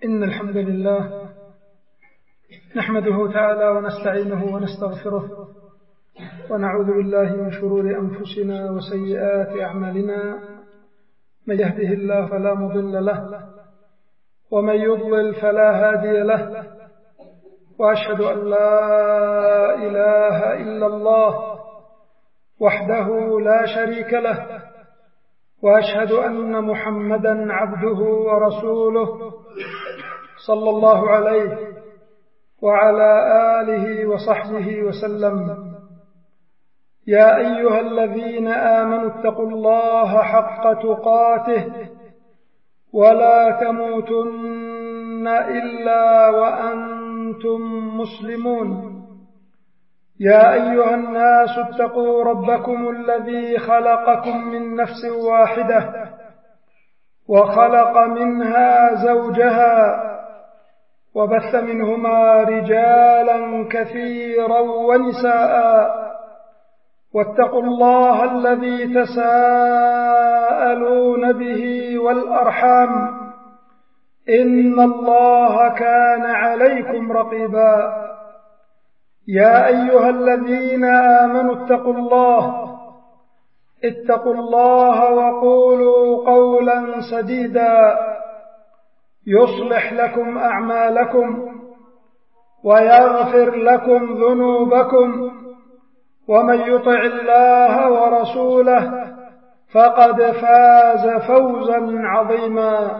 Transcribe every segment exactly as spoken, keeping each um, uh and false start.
إن الحمد لله نحمده تعالى ونستعينه ونستغفره ونعوذ بالله من شرور أنفسنا وسيئات أعمالنا. من يهده الله فلا مضل له ومن يضلل فلا هادي له، وأشهد أن لا إله إلا الله وحده لا شريك له، وأشهد أن محمدا عبده ورسوله صلى الله عليه وعلى آله وصحبه وسلم. يا أيها الذين آمنوا اتقوا الله حق تقاته ولا تموتن إلا وأنتم مسلمون. يا أيها الناس اتقوا ربكم الذي خلقكم من نفس واحدة وخلق منها زوجها وبث منهما رجالا كثيرا ونساء، واتقوا الله الذي تساءلون به والأرحام إن الله كان عليكم رقيبا. يا أيها الذين آمنوا اتقوا الله اتقوا الله وقولوا قولا سديدا يصلح لكم أعمالكم ويغفر لكم ذنوبكم، ومن يطع الله ورسوله فقد فاز فوزا عظيما.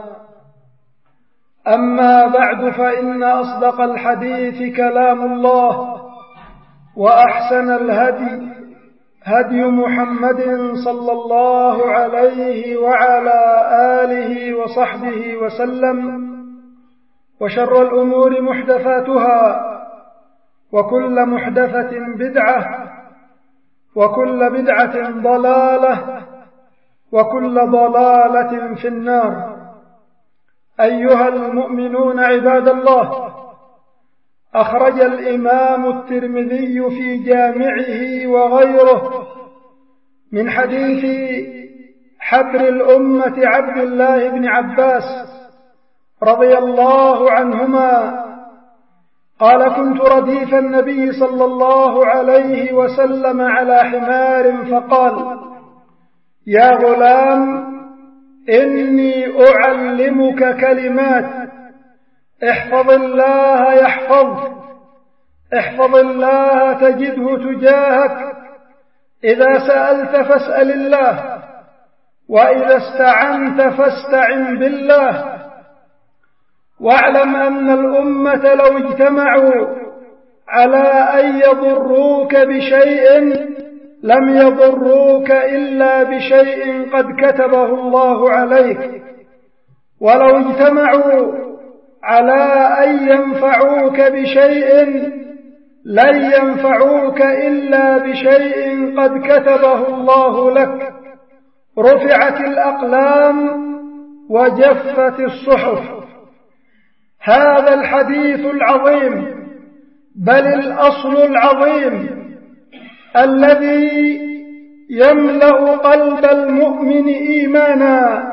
أما بعد، فإن أصدق الحديث كلام الله، وأحسن الهدي هدي محمد صلى الله عليه وعلى آله وصحبه وسلم، وشر الأمور محدثاتها، وكل محدثة بدعة، وكل بدعة ضلالة، وكل ضلالة في النار. أيها المؤمنون عباد الله، أخرج الإمام الترمذي في جامعه وغيره من حديث حبر الأمة عبد الله بن عباس رضي الله عنهما قال: كنت رديف النبي صلى الله عليه وسلم على حمار فقال: يا غلام، إني أعلمك كلمات، احفظ الله يحفظك، احفظ الله تجده تجاهك، إذا سألت فاسأل الله، وإذا استعنت فاستعن بالله. واعلم أن الأمة لو اجتمعوا على أن يضروك بشيء لم يضروك إلا بشيء قد كتبه الله عليك، ولو اجتمعوا على أن ينفعوك بشيء لن ينفعوك إلا بشيء قد كتبه الله لك. رفعت الأقلام وجفت الصحف. هذا الحديث العظيم، بل الأصل العظيم الذي يملأ قلب المؤمن إيمانا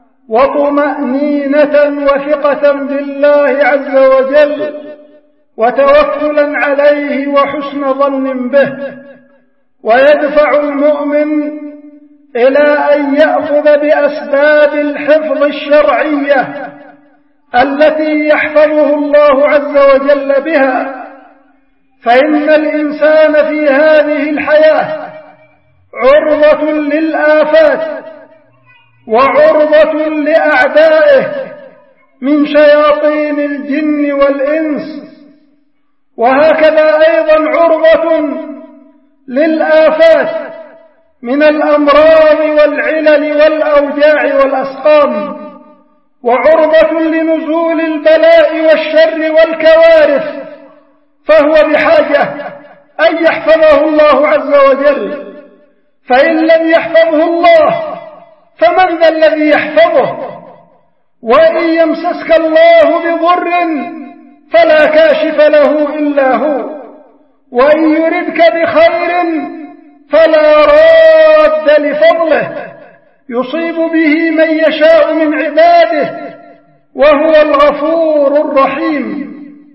وطمأنينة وثقة بالله عز وجل وتوكلا عليه وحسن ظن به، ويدفع المؤمن إلى أن يأخذ بأسباب الحفظ الشرعية التي يحفظه الله عز وجل بها. فإن الإنسان في هذه الحياة عرضة للآفات وعرضة لأعدائه من شياطين الجن والإنس، وهكذا أيضا عرضة للآفات من الأمراض والعلل والأوجاع والأسقام، وعرضة لنزول البلاء والشر والكوارث. فهو بحاجة أن يحفظه الله عز وجل، فإن لم يحفظه الله فمن ذا الذي يحفظه؟ وإن يمسسك الله بضر فلا كاشف له إلا هو، وإن يردك بخير فلا راد لفضله، يصيب به من يشاء من عباده وهو الغفور الرحيم.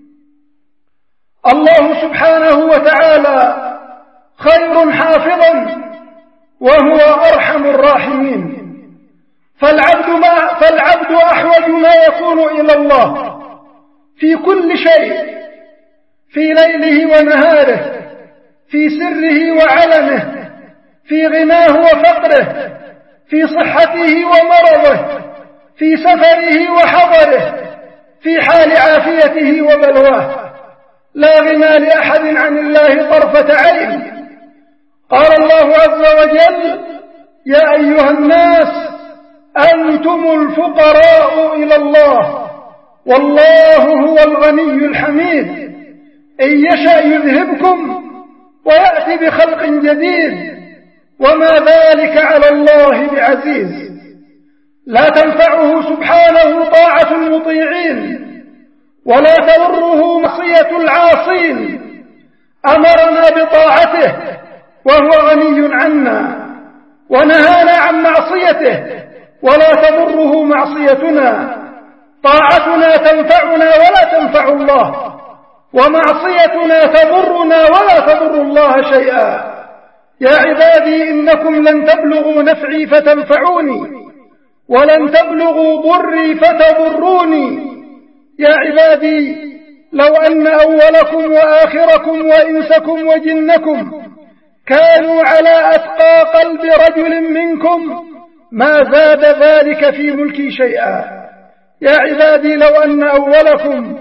الله سبحانه وتعالى خير حافظا وهو أرحم الراحمين. فالعبد, ما فالعبد أحوج ما يكون إلى الله في كل شيء، في ليله ونهاره، في سره وعلنه، في غناه وفقره، في صحته ومرضه، في سفره وحضره، في حال عافيته وبلواه. لا غنى لأحد عن الله طرفة عين. قال الله عز وجل: يا أيها الناس أنتم الفقراء إلى الله والله هو الغني الحميد. إن يشأ يذهبكم ويأتي بخلق جديد وما ذلك على الله بعزيز. لا تنفعه سبحانه طاعة المطيعين ولا تضره معصية العاصين. أمرنا بطاعته وهو غني عنا، ونهانا عن معصيته ولا تضره معصيتنا. طاعتنا تنفعنا ولا تنفع الله، ومعصيتنا تضرنا ولا تضر الله شيئا. يا عبادي إنكم لن تبلغوا نفعي فتنفعوني ولن تبلغوا ضري فتضروني. يا عبادي لو أن أولكم وآخركم وإنسكم وجنكم كانوا على أتقى قلب رجل منكم ما زاد ذلك في ملكي شيئا. يا عبادي لو أن أولكم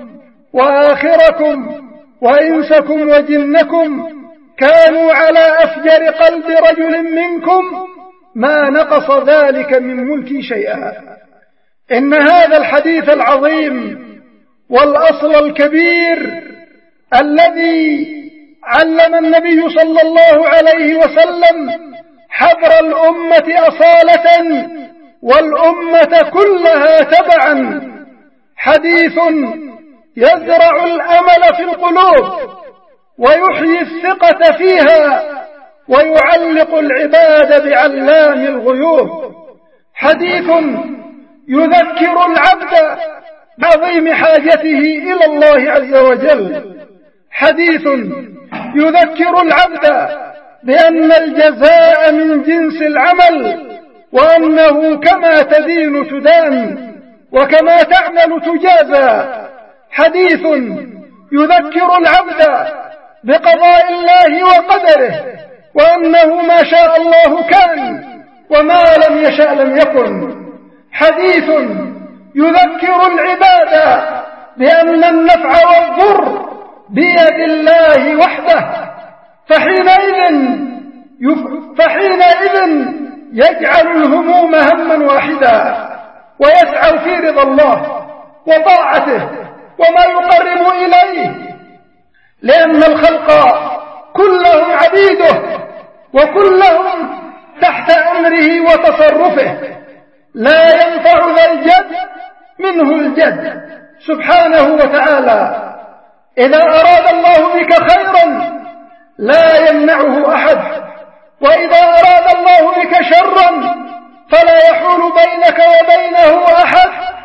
وآخركم وإنسكم وجنكم كانوا على أفجر قلب رجل منكم ما نقص ذلك من ملكي شيئا. إن هذا الحديث العظيم والأصل الكبير الذي علم النبي صلى الله عليه وسلم حبر الأمة أصالة والأمة كلها تبعا، حديث يزرع الأمل في القلوب ويحيي الثقة فيها ويعلق العباد بعلام الغيوب. حديث يذكر العبد بعظيم حاجته إلى الله عز وجل. حديث يذكر العبد بأن الجزاء من جنس العمل، وأنه كما تدين تدان وكما تعمل تجازى. حديث يذكر العبد بقضاء الله وقدره، وأنه ما شاء الله كان وما لم يشاء لم يكن. حديث يذكر العباد بأن النفع والضر بيد الله وحده، فحينئذ يف... فحينئذ يجعل الهموم هما واحدا ويسعى في رضا الله وطاعته وما يقرب إليه، لأن الخلق كلهم عبيده وكلهم تحت أمره وتصرفه. لا ينفع ذا الجد منه الجد سبحانه وتعالى. إذا أراد الله بك خيرا لا يمنعه أحد، وإذا أراد الله بك شرا فلا يحول بينك وبينه أحد.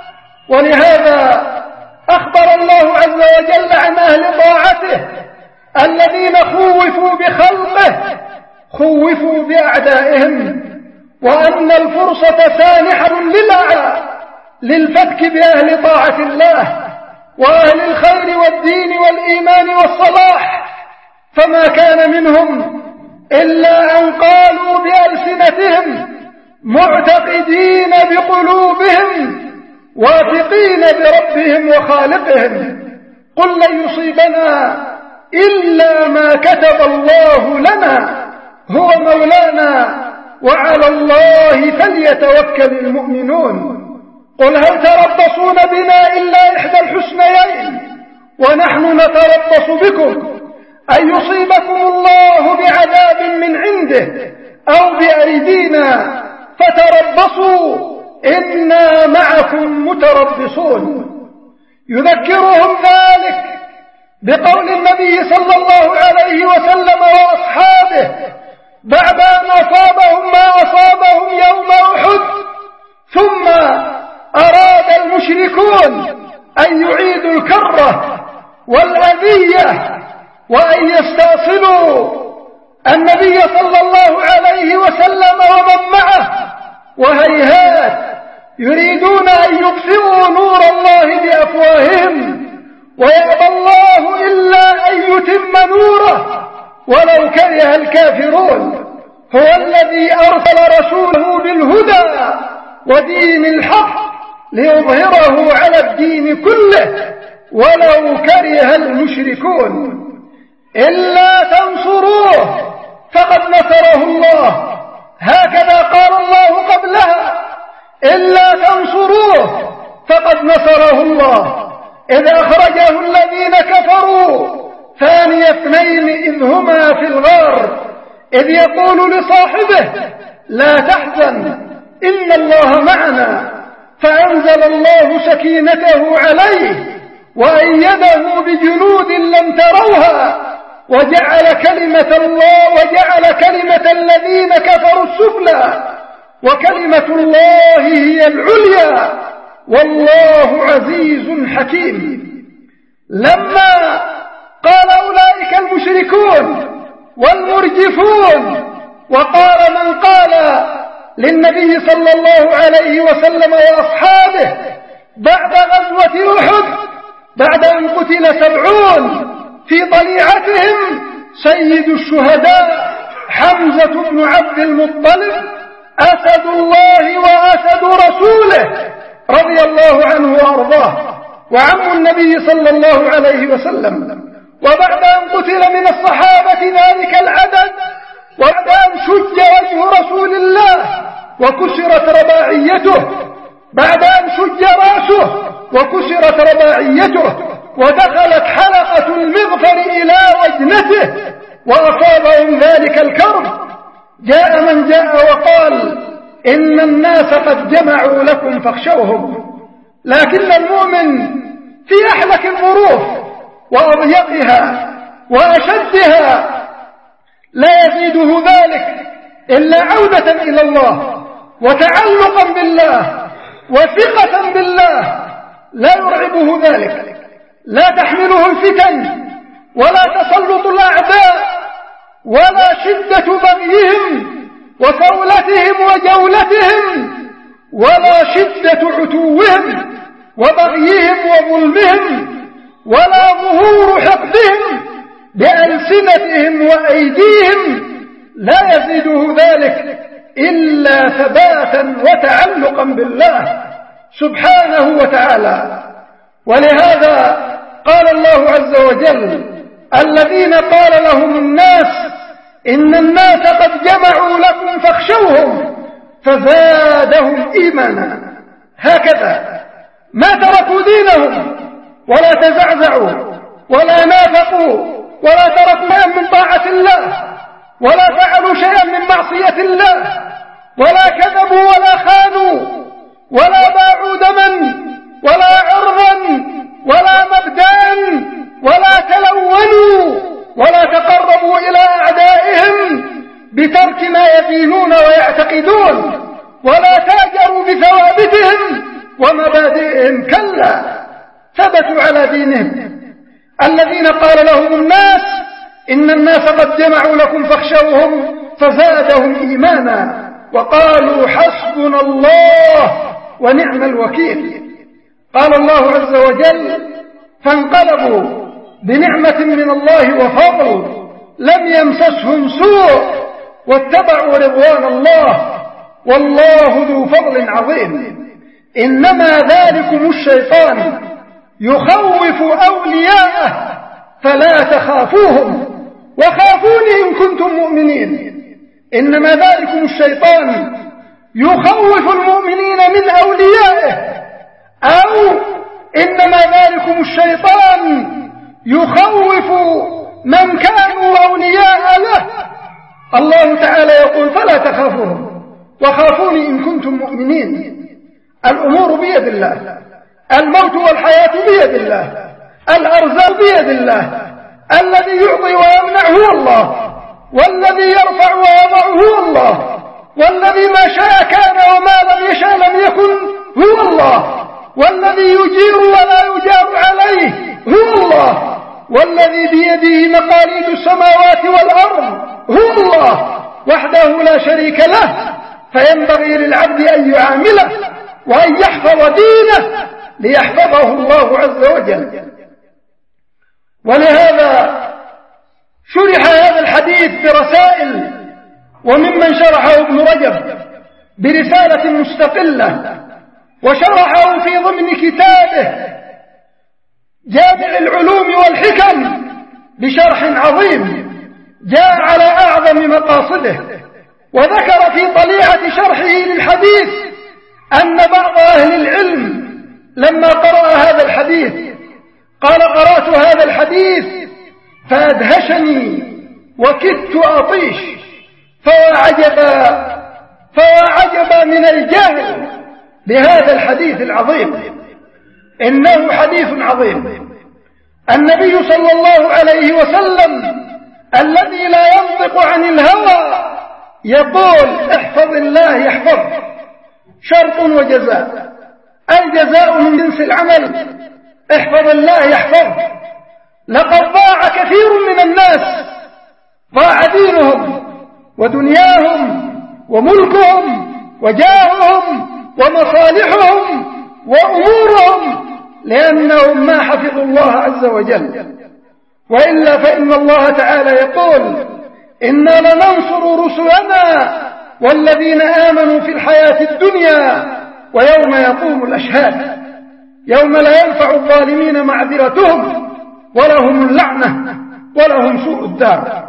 ولهذا أخبر الله عز وجل عن أهل طاعته الذين خوفوا بخلقه خوفوا بأعدائهم، وأن الفرصة سانحة للأعداء للفتك بأهل طاعة الله وأهل الخير والدين والإيمان والصلاح. فما كان منهم إلا أن قالوا بألسنتهم معتقدين بقلوبهم واثقين بربهم وخالقهم: قل لن يصيبنا إلا ما كتب الله لنا هو مولانا وعلى الله فليتوكل المؤمنون. قل هل تربصون بنا إلا إحدى الحسنيين ونحن نتربص بكم أن يصيبكم الله بعذاب من عنده أو بأيدينا فتربصوا إنا معكم متربصون. يذكرهم ذلك بقول النبي صلى الله عليه وسلم وأصحابه بعد أن أصابهم ما أصابهم يوم أحد، ثم أراد المشركون أن يعيدوا الكرة والأذية وأن يستأصلوا النبي صلى الله عليه وسلم ومن معه، وهيهات يريدون أن يطفئوا نور الله بأفواههم، ويأبى الله إلا أن يتم نوره ولو كره الكافرون. هو الذي أرسل رسوله بالهدى ودين الحق ليظهره على الدين كله ولو كره المشركون. إلا تنصروه فقد نصره الله، هكذا قال الله قبلها: إلا تنصروه فقد نصره الله إذ أخرجه الذين كفروا ثاني اثنين إذ هما في الغار إذ يقول لصاحبه لا تحزن إن الله معنا، فأنزل الله سكينته عليه وأيده بجنود لم تروها وجعل كلمة الله وجعل كلمة الذين كفروا السفلى وكلمة الله هي العليا والله عزيز حكيم. لما قال أولئك المشركون والمرجفون، وقال من قال للنبي صلى الله عليه وسلم وأصحابه بعد غزوة أحد بعد أن قتل سبعون في طليعتهم سيد الشهداء حمزة بن عبد المطلب أسد الله وأسد رسوله رضي الله عنه وأرضاه وعم النبي صلى الله عليه وسلم، وبعد أن قتل من الصحابة ذلك العدد، وبعد أن شج وجه رسول الله وكسرت رباعيته، بعد أن شج رأسه وكسرت رباعيته ودخلت حلقة المغفر إلى وجنته وأصابهم ذلك الكرب، جاء من جاء وقال إن الناس قد جمعوا لكم فاخشوهم. لكن المؤمن في أحلك الظروف وأضيقها وأشدها لا يزيده ذلك إلا عودة إلى الله وتعلقا بالله وثقة بالله، لا يرعبه ذلك، لا تحمله الفتن ولا تسلط الأعداء ولا شدة بغيهم وثولتهم وجولتهم ولا شدة عتوهم وبغيهم وظلمهم ولا ظهور حقدهم بألسنتهم وأيديهم، لا يزيده ذلك إلا ثباتا وتعلقا بالله سبحانه وتعالى. ولهذا قال الله عز وجل الذين قال لهم الناس إن الناس قد جمعوا لكم فاخشوهم فزادهم إيمانا. هكذا ما تركوا دينهم ولا تزعزعوا ولا نافقوا ولا تركوا شيئا من طاعة الله ولا فعلوا شيئا من معصية الله ولا كذبوا ولا خانوا ولا باعوا دما ولا عرضا ولا مبدأ ولا تلونوا ولا تقربوا إلى أعدائهم بترك ما يدينون ويعتقدون ولا تاجروا بثوابتهم ومبادئهم، كلا ثبتوا على دينهم. الذين قال لهم الناس إن الناس قد جمعوا لكم فاخشوهم فزادهم إيمانا وقالوا حسبنا الله ونعم الوكيل. قال الله عز وجل فانقلبوا بنعمة من الله وفضل لم يمسسهم سوء واتبعوا رضوان الله والله ذو فضل عظيم. إنما ذلكم الشيطان يخوف أولياءه فلا تخافوهم وخافوني إن كنتم مؤمنين. إنما ذلكم الشيطان يخوف المؤمنين من أوليائه، أو إنما ذلكم الشيطان يخوف من كانوا أولياء له. الله تعالى يقول فلا تخافوهم وخافوني إن كنتم مؤمنين. الأمور بيد الله، الموت والحياة بيد الله، الأرزاق بيد الله، الذي يعطي ويمنع هو الله، والذي يرفع ويضع هو الله، والذي ما شاء كان وما لم يشاء لم يكن هو الله، والذي يجير ولا يجار عليه هو الله، والذي بيده مقاليد السماوات والأرض هو الله وحده لا شريك له. فينبغي للعبد أن يعامله وأن يحفظ دينه ليحفظه الله عز وجل. ولهذا شرح هذا الحديث برسائل، وممن شرحه ابن رجب برسالة مستقلة، وشرحه في ضمن كتابه جامع العلوم والحكم بشرح عظيم جاء على أعظم مقاصده. وذكر في طليعة شرحه للحديث أن بعض أهل العلم لما قرأ هذا الحديث قال: قرأت هذا الحديث فأدهشني وكدت أطيش، فوعجبا فوعجبا من الجاهل بهذا الحديث العظيم. إنه حديث عظيم. النبي صلى الله عليه وسلم الذي لا ينطق عن الهوى يقول: احفظ الله يحفظك، شرط وجزاء، الجزاء من جنس العمل. احفظ الله يحفظك. لقد ضاع كثير من الناس، ضاع دينهم ودنياهم وملكهم وجاههم ومصالحهم وأمورهم لأنهم ما حفظوا الله عز وجل. وإلا فإن الله تعالى يقول: إنا لننصر رسلنا والذين آمنوا في الحياة الدنيا ويوم يقوم الأشهاد، يوم لا ينفع الظالمين معذرتهم ولهم اللعنة ولهم سوء الدار.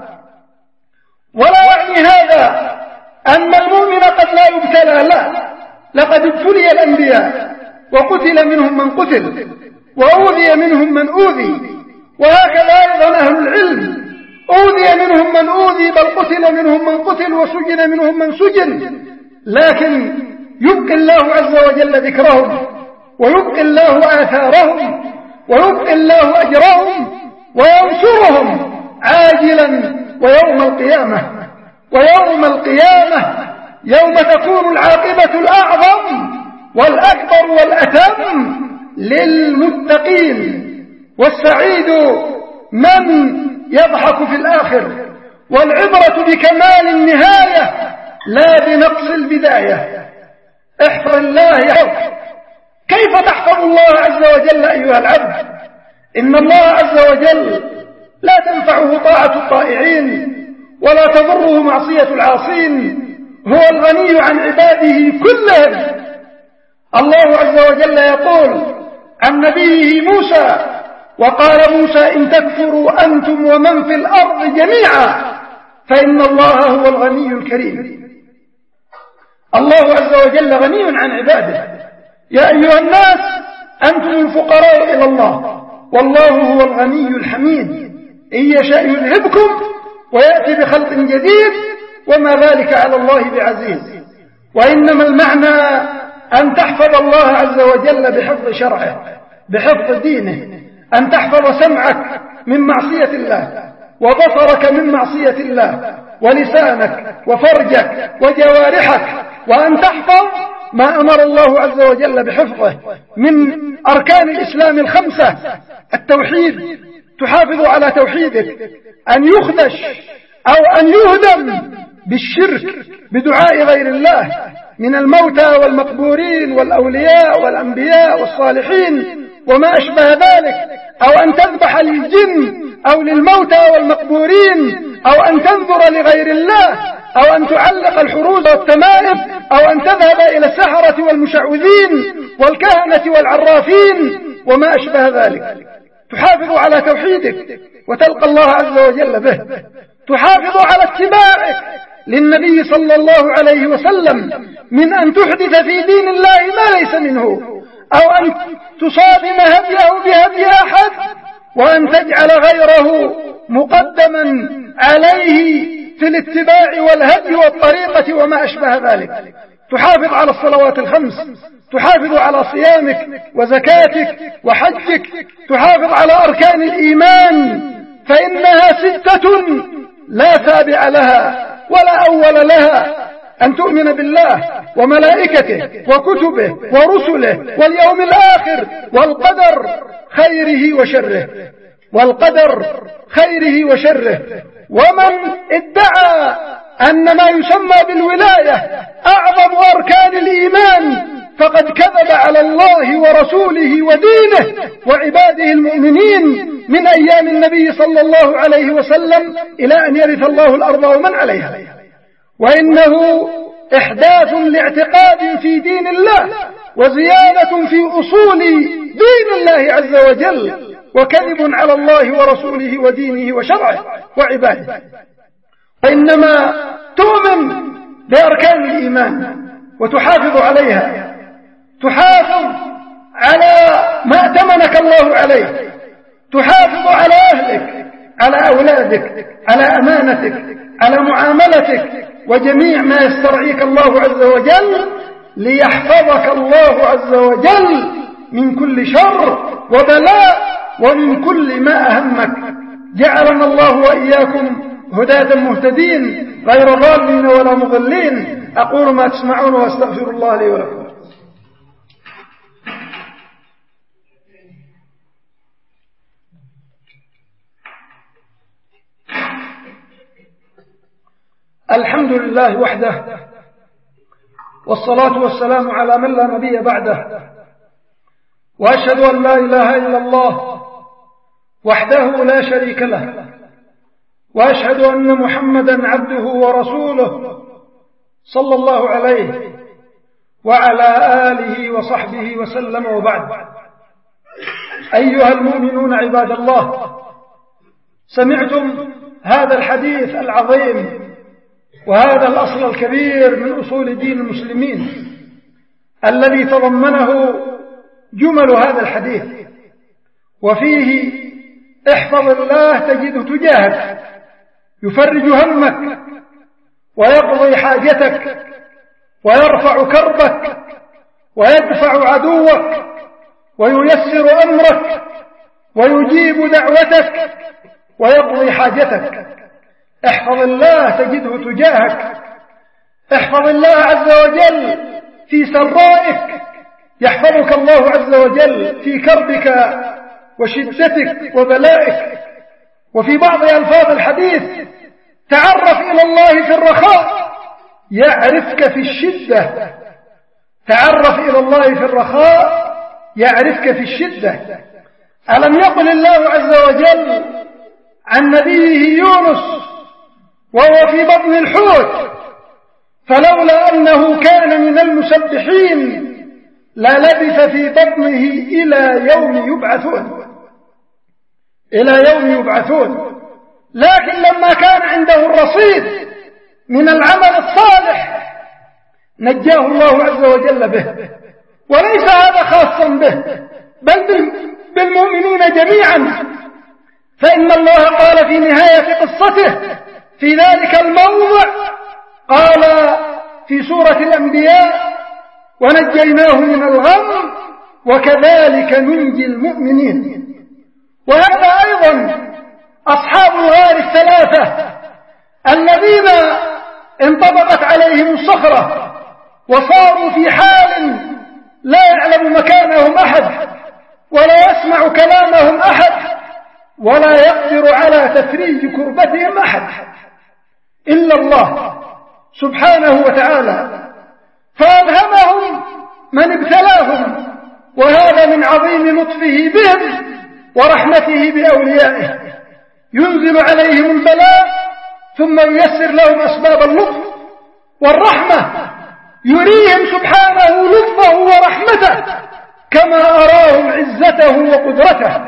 ولا يعني هذا أن المؤمن قد لا يبتلى، لا، لقد ابتلي الأنبياء وقتل منهم من قتل وأوذي منهم من أوذي، وهكذا أيضا أهل العلم أوذي منهم من أوذي، بل قتل منهم من قتل وسجن منهم من سجن. لكن يبقي الله عز وجل ذكرهم، ويبقي الله آثارهم، ويبقي الله أجرهم، وينصرهم عاجلا ويوم القيامة. ويوم القيامة يوم تكون العاقبة الأعظم والأكبر والأتم للمتقين، والسعيد من يضحك في الآخر. والعبرة بكمال النهاية لا بنقص البداية. احفظ الله يحفظك. كيف تحفظ الله عز وجل أيها العبد؟ إن الله عز وجل لا تنفعه طاعة الطائعين ولا تضره معصية العاصين. هو الغني عن عباده كلهم. الله عز وجل يقول عن نبيه موسى: وقال موسى إن تكفروا أنتم ومن في الأرض جميعا فإن الله هو الغني الكريم. الله عز وجل غني عن عباده. يا أيها الناس أنتم الفقراء إلى الله والله هو الغني الحميد، إن يشاء يذهبكم ويأتي بخلق جديد وما ذلك على الله بعزيز. وإنما المعنى أن تحفظ الله عز وجل بحفظ شرعه، بحفظ دينه، أن تحفظ سمعك من معصية الله، وبصرك من معصية الله، ولسانك وفرجك وجوارحك، وأن تحفظ ما أمر الله عز وجل بحفظه من أركان الإسلام الخمسة. التوحيد، تحافظ على توحيدك، أن يخدش أو أن يهدم بالشرك بدعاء غير الله من الموتى والمقبورين والأولياء والأنبياء والصالحين وما أشبه ذلك، أو أن تذبح للجن أو للموتى والمقبورين، أو أن تنظر لغير الله، أو أن تعلق الحروز والتمائم، أو أن تذهب إلى السحرة والمشعوذين والكهنة والعرافين وما أشبه ذلك. تحافظ على توحيدك وتلقى الله عز وجل به. تحافظ على اتباعك للنبي صلى الله عليه وسلم من أن تحدث في دين الله ما ليس منه، أو أن تصادم هديه بهدي أحد، وأن تجعل غيره مقدما عليه في الاتباع والهدي والطريقة وما أشبه ذلك. تحافظ على الصلوات الخمس، تحافظ على صيامك وزكاتك وحجك، تحافظ على أركان الإيمان، فإنها ستة لا سابع لها ولا أول لها. أن تؤمن بالله وملائكته وكتبه ورسله واليوم الآخر والقدر خيره وشره والقدر خيره وشره. ومن ادعى أن ما يسمى بالولاية أعظم أركان الإيمان فقد كذب على الله ورسوله ودينه وعباده المؤمنين من أيام النبي صلى الله عليه وسلم إلى أن يرث الله الأرض ومن عليها. وإنه إحداث لاعتقاد في دين الله وزيادة في أصول دين الله عز وجل، وكذب على الله ورسوله ودينه وشرعه وعباده. وإنما تؤمن بأركان الإيمان وتحافظ عليها، تحافظ على ما أتمنك الله عليه، تحافظ على أهلك، على أولادك، على أمانتك، على معاملتك، وجميع ما يسترعيك الله عز وجل ليحفظك الله عز وجل من كل شر وبلاء ومن كل ما أهمك. جعلنا الله وإياكم هداة مهتدين غير ضالين ولا مضلين. أقول ما تسمعون واستغفر الله لي ولكم. الحمد لله وحده، والصلاة والسلام على من لا نبي بعده، وأشهد أن لا إله إلا الله وحده لا شريك له، وأشهد أن محمدا عبده ورسوله صلى الله عليه وعلى آله وصحبه وسلم. وبعد، أيها المؤمنون عباد الله، سمعتم هذا الحديث العظيم وهذا الأصل الكبير من أصول دين المسلمين الذي تضمنه جمل هذا الحديث، وفيه احفظ الله تجده تجاهك، يفرج همك ويقضي حاجتك ويرفع كربك ويدفع عدوك وييسر أمرك ويجيب دعوتك ويقضي حاجتك. احفظ الله تجده تجاهك، احفظ الله عز وجل في سرائك يحفظك الله عز وجل في كربك وشدتك وبلائك. وفي بعض ألفاظ الحديث تعرف إلى الله في الرخاء يعرفك في الشدة، تعرف إلى الله في الرخاء يعرفك في الشدة. ألم يقل الله عز وجل عن نبيه يونس وهو في بطن الحوت فلولا أنه كان من المسبحين للبث في بطنه إلى يوم يبعثون إلى يوم يبعثون لكن لما كان عنده الرصيد من العمل الصالح نجاه الله عز وجل به. وليس هذا خاصا به بل بالمؤمنين جميعا، فإن الله قال في نهاية قصته في ذلك الموضع، قال في سورة الأنبياء: ونجيناه من الغم وكذلك ننجي المؤمنين. وهذا أيضا أصحاب الغار الثلاثة الذين انطبقت عليهم الصخرة وصاروا في حال لا يعلم مكانهم أحد ولا يسمع كلامهم أحد ولا يقدر على تفريج كربتهم أحد إلا الله سبحانه وتعالى، فألهمهم من ابتلاهم، وهذا من عظيم لطفه بهم ورحمته بأوليائه، ينزل عليهم البلاء ثم ييسر لهم أسباب اللطف والرحمة، يريهم سبحانه لطفه ورحمته كما أراهم عزته وقدرته،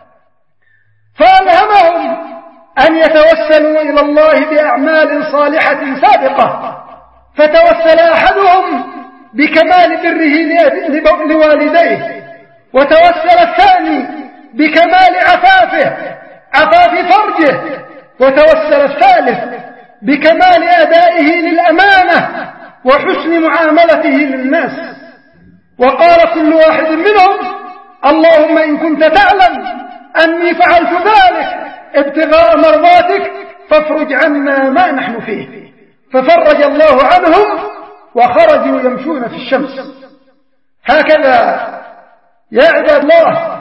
فألهمهم أن يتوسلوا إلى الله بأعمال صالحة سابقة، فتوسل أحدهم بكمال بره لوالديه، وتوسل الثاني بكمال عفافه عفاف فرجه، وتوسل الثالث بكمال أدائه للأمانة وحسن معاملته للناس. وقال كل واحد منهم: اللهم إن كنت تعلم أني فعلت ذلك ابتغاء مرضاتك فافرج عنا ما نحن فيه. ففرج الله عنهم وخرجوا يمشون في الشمس. هكذا يا عباد الله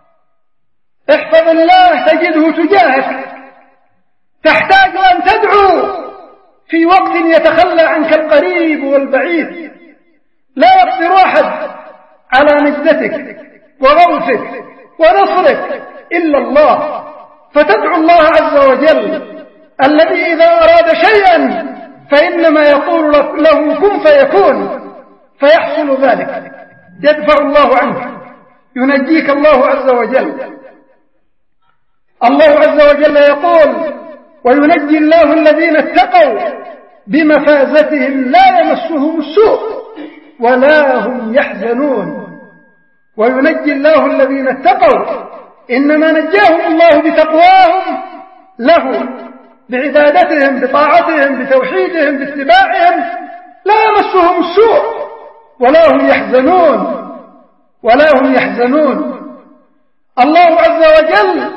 احفظ الله تجده تجاهك. تحتاج أن تدعو في وقت يتخلى عنك القريب والبعيد. لا يقدر أحد على نجدتك وغوثك ونصرك إلا الله، فتدعو الله عز وجل الذي إذا أراد شيئا فإنما يقول له كن فيكون فيحصل ذلك. يدفع الله عنك، ينجيك الله عز وجل. الله عز وجل يقول وينجي الله الذين اتقوا بمفازتهم لا يمسهم السوء ولا هم يحزنون. وينجي الله الذين اتقوا إنما نجاهم الله بتقواهم له، بعبادتهم، بطاعتهم، بتوحيدهم، باتباعهم، لا يمسهم السوء ولا هم يحزنون ولا هم يحزنون. الله عز وجل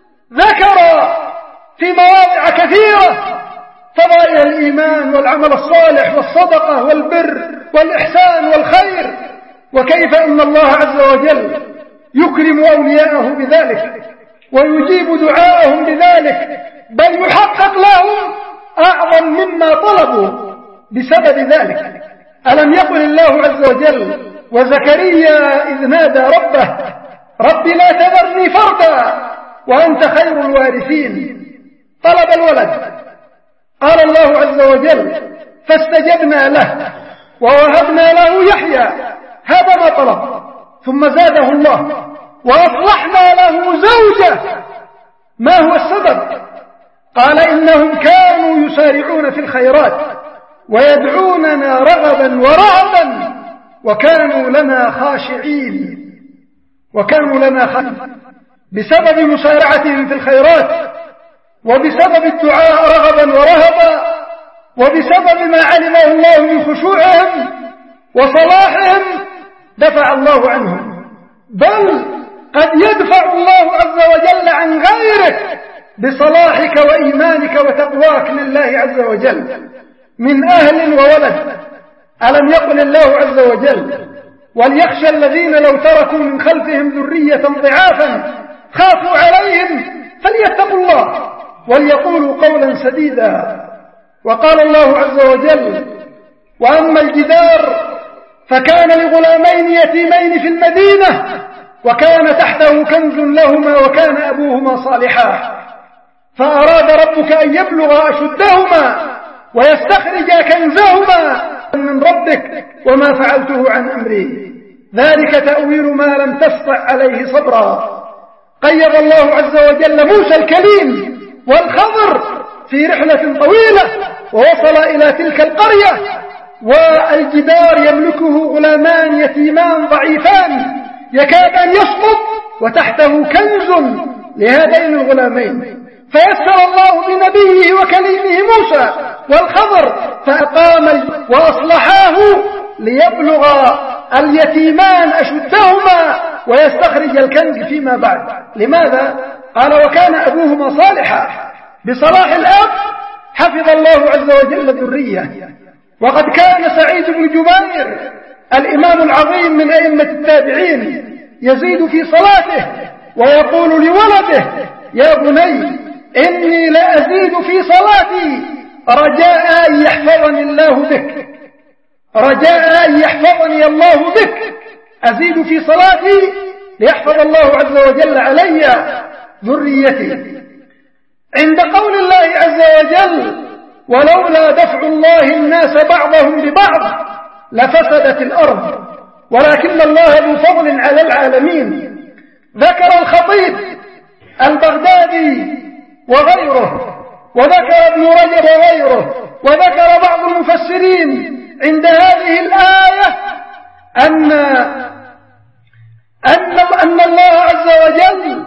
ذكر في مواضع كثيرة فضائل الإيمان والعمل الصالح والصدقة والبر والإحسان والخير، وكيف أن الله عز وجل يكرم أولياءه بذلك ويجيب دعاءهم بذلك، بل يحقق لهم أعظم مما طلبوا بسبب ذلك. ألم يقل الله عز وجل وزكريا إذ نادى ربه رب لا تذرني فردا وأنت خير الوارثين، طلب الولد. قال الله عز وجل فاستجبنا له ووهبنا له يحيى، هذا ما طلب. ثم زاده الله وأصلحنا له زوجه. ما هو السبب؟ قال إنهم كانوا يسارعون في الخيرات ويدعوننا رغبا ورهبا وكانوا لنا خاشعين وكانوا لنا خاشعين. بسبب مسارعتهم في الخيرات وبسبب الدعاء رغبا ورهبا وبسبب ما علمه الله من خشوعهم وصلاحهم دفع الله عنهم، بل قد يدفع الله عز وجل عن غيرك بصلاحك وإيمانك وتقواك لله عز وجل من أهل وولد. ألم يقل الله عز وجل وليخشى الذين لو تركوا من خلفهم ذرية ضعافا خافوا عليهم فليتقوا الله وليقولوا قولا سديدا. وقال الله عز وجل وأما الجدار فكان لغلامين يتيمين في المدينة وكان تحته كنز لهما وكان أبوهما صالحا فأراد ربك أن يبلغ أشدهما ويستخرج كنزهما من ربك وما فعلته عن أمري ذلك تأويل ما لم تستطع عليه صبرا. قيض الله عز وجل موسى الكليم والخضر في رحلة طويلة ووصل إلى تلك القرية والجدار يملكه غلامان يتيمان ضعيفان يكاد أن يسقط وتحته كنز لهذين الغلامين، فيسر الله بنبيه وكليمه موسى والخضر فأقام وأصلحاه ليبلغ اليتيمان أشدهما ويستخرج الكنز فيما بعد. لماذا؟ قال وكان أبوهما صالحا. بصلاح الأب حفظ الله عز وجل الذرية. وقد كان سعيد بن جبير الإمام العظيم من أئمة التابعين يزيد في صلاته ويقول لولده يا بني إني لأزيد في صلاتي رجاء أن يحفظني الله بك، رجاء أن يحفظني الله بك، أزيد في صلاتي ليحفظ الله عز وجل علي ذريتي. عند قول الله عز وجل ولولا دفع الله الناس بعضهم ببعض لفسدت الأرض ولكن الله ذو فضل على العالمين، ذكر الخطيب البغدادي وغيره وذكر ابن رجب وغيره وذكر بعض المفسرين عند هذه الآية أن أن أن الله عز وجل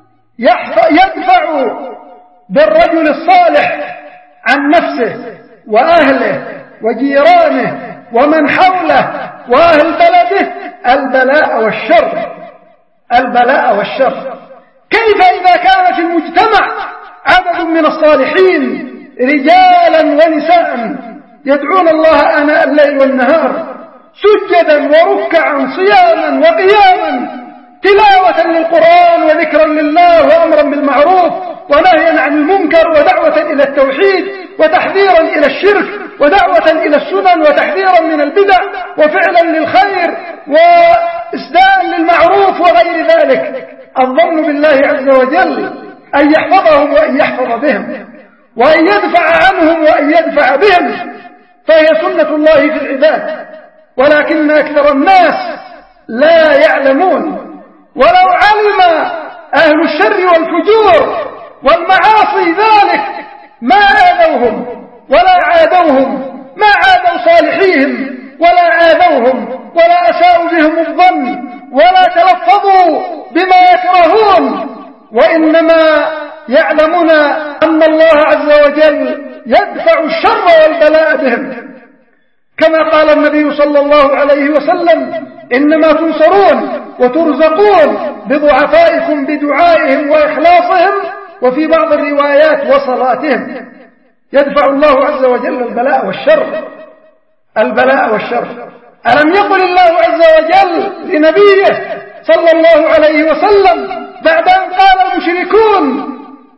يدفع بالرجل الصالح عن نفسه وأهله وجيرانه ومن حوله وأهل بلده البلاء والشر، البلاء والشر. كيف إذا كان في المجتمع عدد من الصالحين رجالا ونساء يدعون الله آناء الليل والنهار سجدا وركعا صياما وقياما تلاوة للقرآن وذكرا لله وأمرا بالمعروف ونهيا عن المنكر ودعوة إلى التوحيد وتحذيرا إلى الشرك ودعوة إلى السنن وتحذيرا من البدع وفعلا للخير وإسداء للمعروف وغير ذلك. الظن بالله عز وجل أن يحفظهم وأن يحفظ بهم وأن يدفع عنهم وأن يدفع بهم، فهي سنة الله في العباد، ولكن أكثر الناس لا يعلمون. ولو علم أهل الشر والفجور والمعاصي ذلك ما آذوهم ولا عادوهم، ما عادوا صالحيهم ولا آذوهم ولا أساءوا بهم الظن ولا تلفظوا بما يكرهون، وإنما يعلمون أن الله عز وجل يدفع الشر والبلاء بهم، كما قال النبي صلى الله عليه وسلم: إنما تنصرون وترزقون بضعفائكم بدعائهم وإخلاصهم، وفي بعض الروايات وصلاتهم. يدفع الله عز وجل البلاء والشر البلاء والشر. ألم يقل الله عز وجل لنبيه صلى الله عليه وسلم بعد أن قال المشركون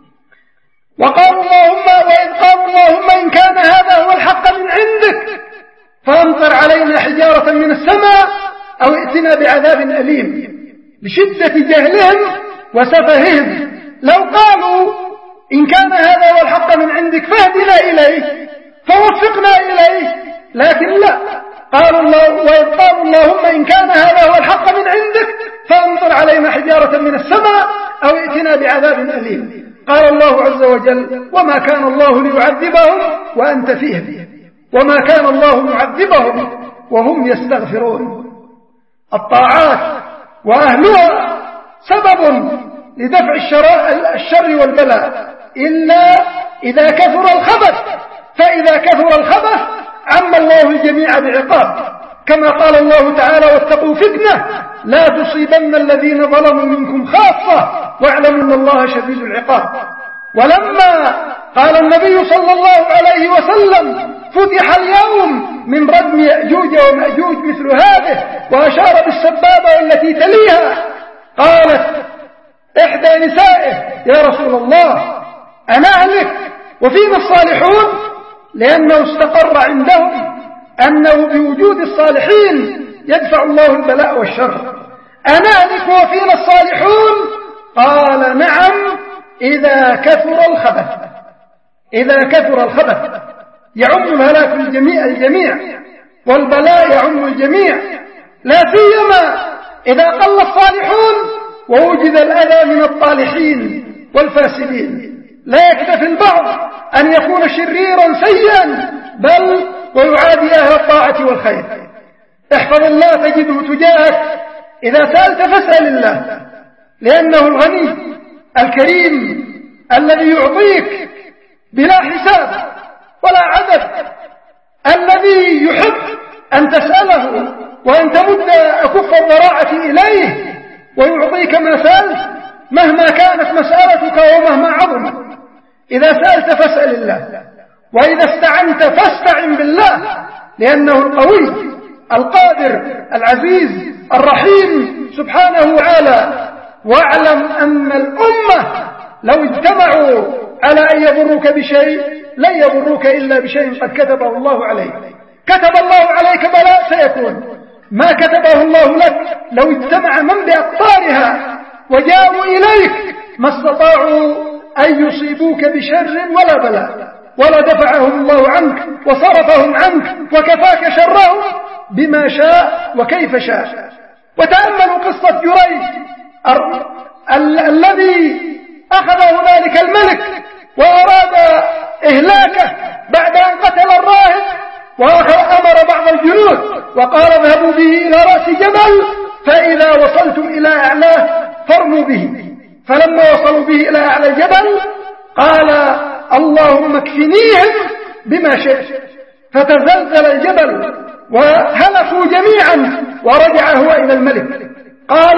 وقالوا اللهم وإذ قالوا اللهم إن كان هذا هو الحق من عندك فأمطر علينا حجارة من السماء أو ائتنا بعذاب أليم، لشدة جهلهم وسفههم. لو قالوا إن كان هذا هو الحق من عندك فاهدنا إليه فوفقنا إليه، لكن لا، قالوا الله وإذ قالوا اللهم إن كان هذا هو الحق من عندك فأمطر علينا حجارة من السماء أو ائتنا بعذاب أليم. قال الله عز وجل: وما كان الله ليعذبهم وأنت فيهم وما كان الله معذبهم وهم يستغفرون. الطاعات وأهلها سبب لدفع الشر والبلاء، إلا إذا كثر الخبث، فإذا كثر الخبث عم الله الجميع بعقاب، كما قال الله تعالى: واتقوا فتنة لا تصيبن الذين ظلموا منكم خاصة واعلموا أن الله شديد العقاب. ولما قال النبي صلى الله عليه وسلم: فتح اليوم من ردم يأجوج ومأجوج مثل هذه، وأشار بالسبابة والتي تليها، قالت إحدى نسائه: يا رسول الله أنا أهلك وفينا الصالحون، لأنه استقر عندهم أنه بوجود الصالحين يدفع الله البلاء والشر. أنا أهلك وفينا الصالحون؟ قال نعم، إذا كثر الخبث إذا كثر الخبث يعم الهلاك الجميع الجميع والبلاء يعم الجميع، لا سيما إذا قل الصالحون ووجد الأذى من الطالحين والفاسدين. لا يكتفي البعض أن يكون شريرا سيئا، بل ويعادي أهل الطاعة والخير. احفظ الله تجده تجاهك، إذا سألت فاسأل الله، لأنه الغني الكريم الذي يعطيك بلا حساب ولا عدد، الذي يحب أن تسأله وأن تمد أكف الضراعة إليه ويعطيك ما سألت مهما كانت مسألتك ومهما عظمت. إذا سألت فاسأل الله، وإذا استعنت فاستعن بالله، لأنه القوي القادر العزيز الرحيم سبحانه وتعالى. واعلم أن الأمة لو اجتمعوا على أن يضروك بشيء لن يضروك إلا بشيء قد كتبه الله عليك. كتب الله عليك بلاء سيكون، ما كتبه الله لك لو اجتمع من بأقطارها وجاءوا إليك ما استطاعوا أن يصيبوك بشر ولا بلاء، ولا دفعهم الله عنك وصرفهم عنك وكفاك شرهم بما شاء وكيف شاء. وتأملوا قصة جريج ال الذي أخذه ذلك الملك وأراد إهلاكه بعد أن قتل الراهب، وأمر بعض الجنود وقال: اذهبوا به إلى رأس جبل، فإذا وصلتم إلى أعلاه فارموا به. فلما وصلوا به إلى أعلى الجبل قال: اللهم اكفنيهم بما شئت. فتزلزل الجبل وهلكوا جميعا، ورجع هو إلى الملك. قال: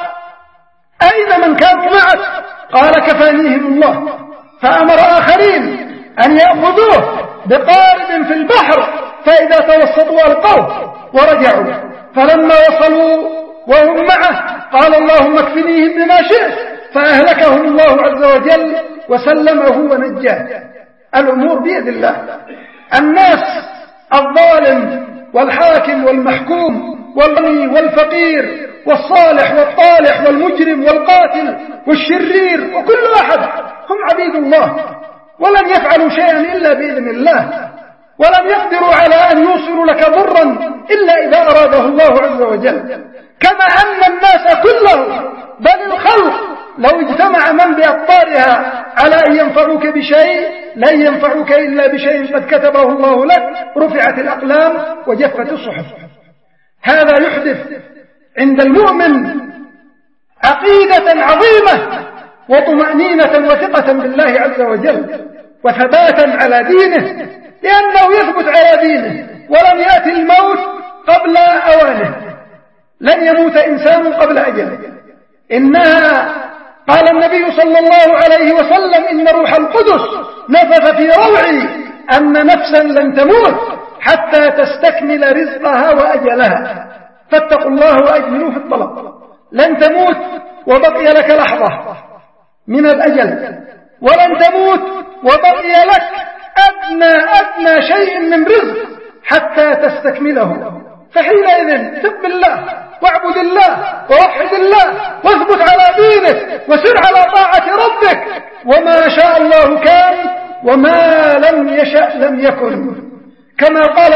أين من كانوا معك؟ قال: كفانيهم الله. فأمر آخرين أن يأخذوه بقارب في البحر فإذا توسطوا ألقوه ورجعوا، فلما وصلوا وهم معه قال اللهم اكفنيهم بما شئت، فأهلكهم الله عز وجل وسلمه ونجاه. الأمور بيد الله. الناس الظالم والحاكم والمحكوم والغني والفقير والصالح والطالح والمجرم والقاتل والشرير وكل أحد هم عبيد الله، ولن يفعلوا شيئا إلا بإذن الله، ولن يقدروا على أن يوصلوا لك ضرا إلا إذا أراده الله عز وجل. كما أن الناس كلهم بل الخلق لو اجتمع من بأبطارها على أن ينفعوك بشيء لن ينفعوك إلا بشيء قد كتبه الله لك، رفعت الأقلام وجفت الصحف. هذا يحدث عند المؤمن عقيدة عظيمة وطمأنينة وثقة بالله عز وجل وثباتا على دينه، لأنه يثبت على دينه ولم يأتي الموت قبل أوانه، لن يموت إنسان قبل أجله. إنها قال النبي صلى الله عليه وسلم إن روح القدس نفث في روعي أن نفسا لن تموت حتى تستكمل رزقها وأجلها، فاتقوا الله وأجملوا في الطلب. لن تموت وبقي لك لحظة من الأجل، ولن تموت وبقي لك أدنى أدنى شيء من رزق حتى تستكمله. فحينئذ ثق بالله واعبد الله ووحد الله واثبت على دينك وسر على طاعة ربك، وما شاء الله كان وما لم يشأ لم يكن. كما قال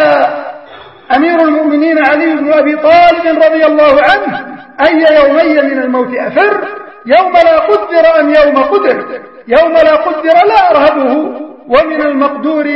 أمير المؤمنين علي بن أبي طالب رضي الله عنه أي يومي من الموت أفر، يوم لا قدر أم يوم قدر، يوم لا قدر لا أرهبه، ومن المقدور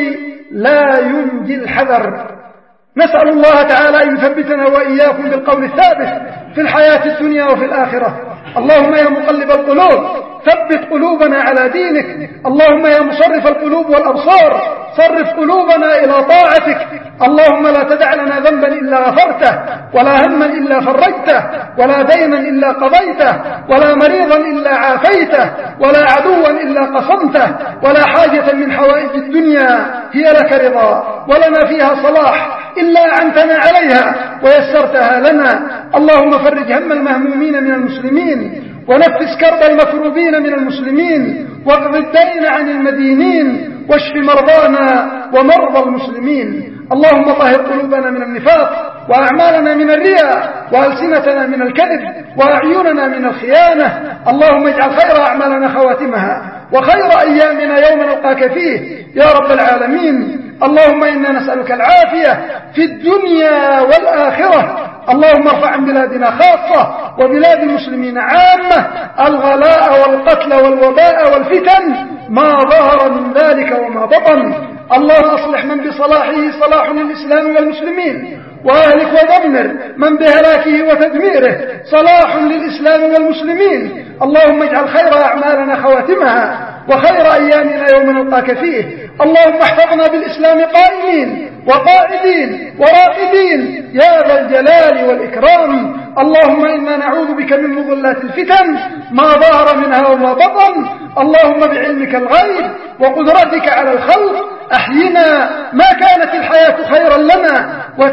لا ينجي الحذر. نسأل الله تعالى أن يثبتنا وإياكم بالقول الثابت في الحياة الدنيا وفي الآخرة. اللهم يا مقلب القلوب ثبت قلوبنا على دينك، اللهم يا مصرف القلوب والأبصار صرف قلوبنا إلى طاعتك. اللهم لا تدع لنا ذنبا إلا غفرته، ولا هما إلا فرجته، ولا دينا إلا قضيته، ولا مريضا إلا عافيته، ولا عدوا إلا قصمته، ولا حاجة من حوائج الدنيا هي لك رضا ولنا فيها صلاح إلا أعنتنا عليها ويسرتها لنا. اللهم فرج هم المهمومين من المسلمين، ونفس كرب المكروبين من المسلمين، واقض الدين عن المدينين، واشف مرضانا ومرضى المسلمين. اللهم طهر قلوبنا من النفاق، وأعمالنا من الرياء، وألسنتنا من الكذب، وأعيننا من الخيانة. اللهم اجعل خير أعمالنا خواتمها، وخير أيامنا يوم نلقاك فيه يا رب العالمين. اللهم إنا نسألك العافية في الدنيا والآخرة. اللهم ارفع عن بلادنا خاصة وبلاد المسلمين عامة الغلاء والقتل والوباء والفتن ما ظهر من ذلك وما بطن. اللهم أصلح من بصلاحه صلاح للإسلام والمسلمين، وأهلك ودمر من بهلاكه وتدميره صلاح للإسلام والمسلمين. اللهم اجعل خير أعمالنا خواتمها، وخير أيامنا يوم نلقاك فيه. اللهم احفظنا بالإسلام قائمين وقائدين وراقدين يا ذا الجلال والإكرام. اللهم إنا نعوذ بك من مضلات الفتن ما ظهر منها وما بطن. اللهم بعلمك الغيب وقدرتك على الخلق أحينا ما كانت الحياة خيرا لنا،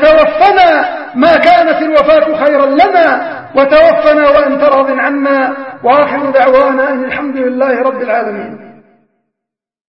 وتوفنا ما كانت الوفاة خيرا لنا، وتوفنا وأنت راض عنا. وآخر دعوانا أن الحمد لله رب العالمين.